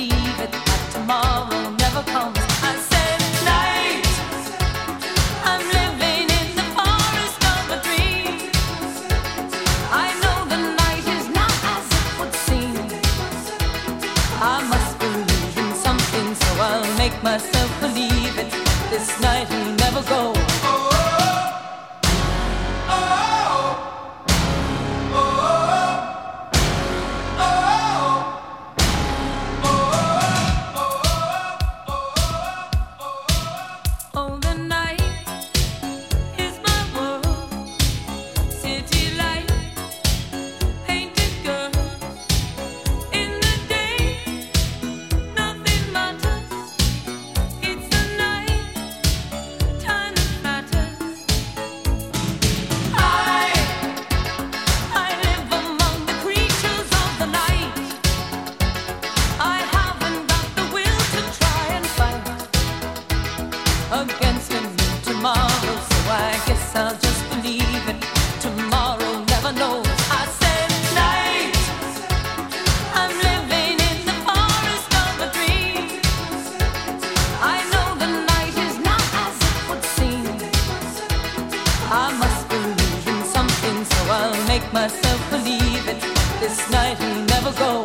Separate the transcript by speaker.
Speaker 1: believe it, that tomorrow never comes. I said night, I'm living in the forest of a dream. I know the night is not as it would seem. I must believe in something, so I'll make myself believe it. This night will never go. Against a new tomorrow, so I guess I'll just believe it. Tomorrow never knows. I said night, I'm living in the forest of a dream. I know the night is not as it would seem. I must believe in something, so I'll make myself believe it. This night will never go.